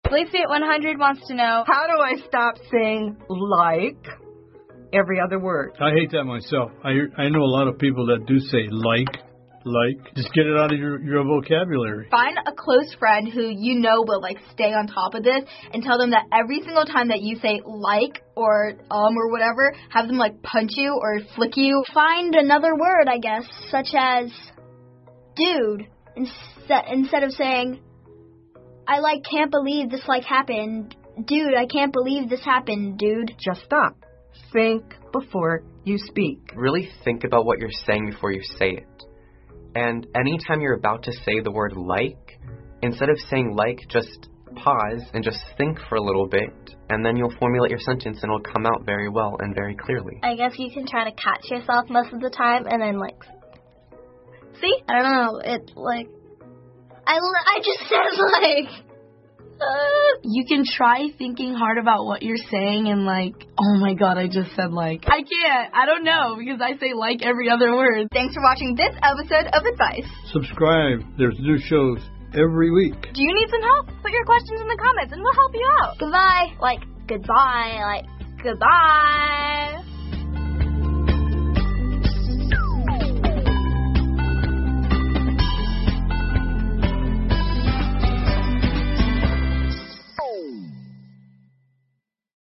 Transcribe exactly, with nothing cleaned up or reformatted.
Lacey at one hundred wants to know, how do I stop saying like every other word? I hate that myself. I I know a lot of people that do say like, like. Just get it out of your, your vocabulary. find a close friend who you know will, like, stay on top of this and tell them that every single time that you say like or um or whatever, have them, like, punch you or flick you. Find another word, I guess, such as dude, instead instead of saying, I, like, can't believe this, like, happened. Dude, I can't believe this happened, dude. Just stop. Think before you speak. Really think about what you're saying before you say it. And anytime you're about to say the word like, instead of saying like, just pause and just think for a little bit, and then you'll formulate your sentence and it'll come out very well and very clearly. I guess you can try to catch yourself most of the time and then, like, see? I don't know. It, like, I, I just said, like... Uh, you can try thinking hard about what you're saying and, like, oh my god, I just said like. I can't. I don't know because I say like every other word. Thanks for watching this episode of Advice. Subscribe. There's new shows every week. Do you need some help? Put your questions in the comments and we'll help you out. Goodbye. Like, goodbye. Like, goodbye.